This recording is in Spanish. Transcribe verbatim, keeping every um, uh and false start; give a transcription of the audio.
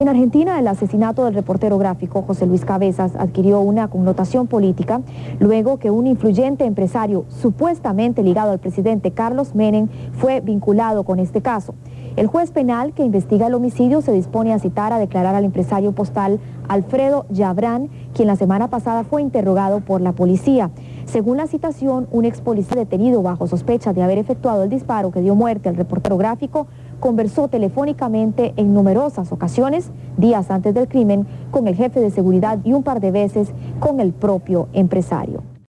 En Argentina, el asesinato del reportero gráfico José Luis Cabezas adquirió una connotación política luego que un influyente empresario supuestamente ligado al presidente Carlos Menem fue vinculado con este caso. El juez penal que investiga el homicidio se dispone a citar a declarar al empresario postal Alfredo Yabrán, quien la semana pasada fue interrogado por la policía. Según la citación, un ex policía detenido bajo sospecha de haber efectuado el disparo que dio muerte al reportero gráfico conversó telefónicamente en numerosas ocasiones, días antes del crimen, con el jefe de seguridad y un par de veces con el propio empresario.